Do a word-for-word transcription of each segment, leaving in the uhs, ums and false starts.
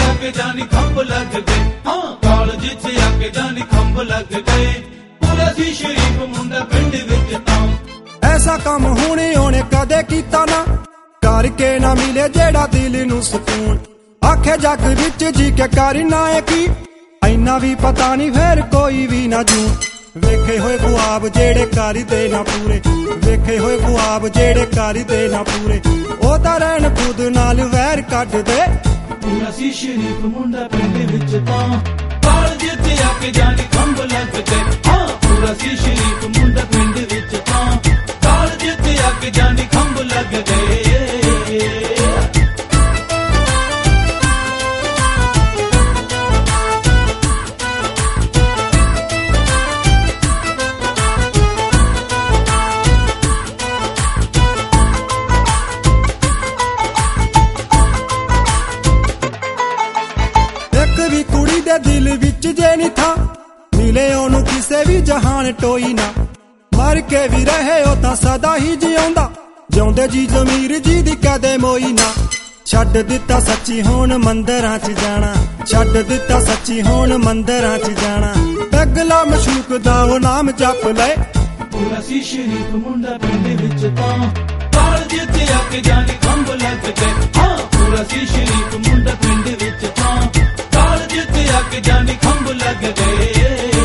आके जानी खंभ लग गए, हाँ कॉलेज च आके जानी खंभ लग गए। पूरा सी शरीफ मुंडा पिंड विच तां ऐसा काम हुणे ओने कदे कीता ना, करके ना मिले जेड़ा दिल नू सकून। आखे जग विच जी के करना है की, इन्ना भी पता नहीं फिर कोई भी ना जूं। वेखे होए ख्वाब जेड़े करी दे ना पूरे, वेखे होए ख्वाब जेड़े करी दे ना पूरे, ओ तां रहन खुद नाल वैर कट दे। पूरा सी शरीफ मुंडा पिंड विच तां कॉलेज च आके जानी खंभ लग गए, हाँ पूरा सी शरीफ मुंडा पिंड विच तां कॉलेज च आके जानी खंभ लग गए। दिल विच जे नहीं था मिले ओनू किसे भी जहान टोई ना, मर के भी रहे ओ तां सदा ही जिउंदा, जिउंदे जी जमीर जी दी कदे मोई ना। छड्ड दिता सच्ची हुण मंदरां च जाना, छड्ड दिता सच्ची हुण मंदरां च जाना, अगला मशूक दा ओ नाम जप ले। पूरा सी शरीफ मुंडा पिंड विच तां कॉलेज च आके जानी खंभ लग गए, हाँ पूरा सी शरीफ मुंडा पिंड विच तां कॉलेज च आके जानी खंभ लग गए।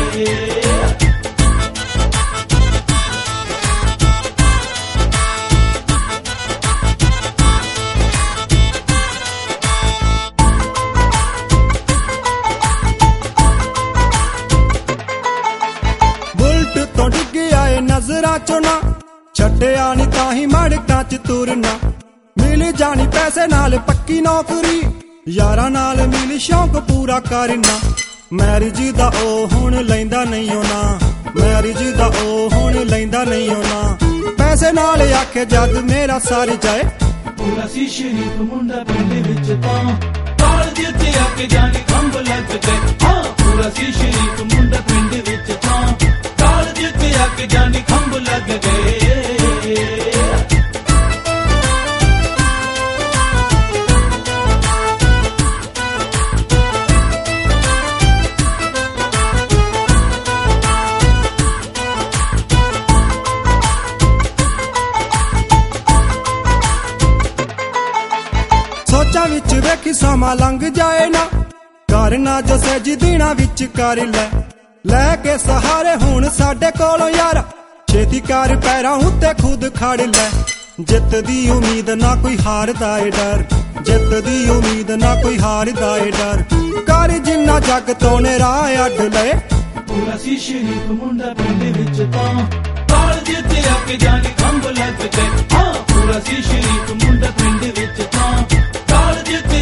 बुलट तो डिग आए नजरां चों ना, छड्डिया नी ताही मड़कां च तुरना, मिल जानी पैसे नाल पक्की नौकरी, यारां नाल मिल शौक पूरा करना। मैरिज दा ओ हुण लैंदा नहीं होना, मैरिज दा ओ हुण लैंदा नहीं होना, पैसे नाल आखे जद मेरा सर जाए। पूरा सी शरीफ मुंडा पिंड विच तां कॉलेज च आके जानी खंभ लग गए, हाँ पूरा सी शरीफ मुंडा पिंड विच तां कॉलेज च आके जानी खंभ लग गए। सोचा विच वेखी समा लंघ जाए ना, करना जो सजी दिना विच कर लै, लैके सहारे हुण साडे कोलों यार, छेती कर पैरां उत्ते खुद खड़ लै। जित दी उम्मीद ना कोई हारदा ए डर, जित दी उम्मीद ना कोई हारदा ए डर, कर जिन्ना जग तो ने राह अड ले। पूरा सी शरीफ मुंडा पिंड विच तां कॉलेज च आके जानी खंभ लग गए, हाँ पूरा सी शरीफ मुंडा पिंड विच तां कॉलेज च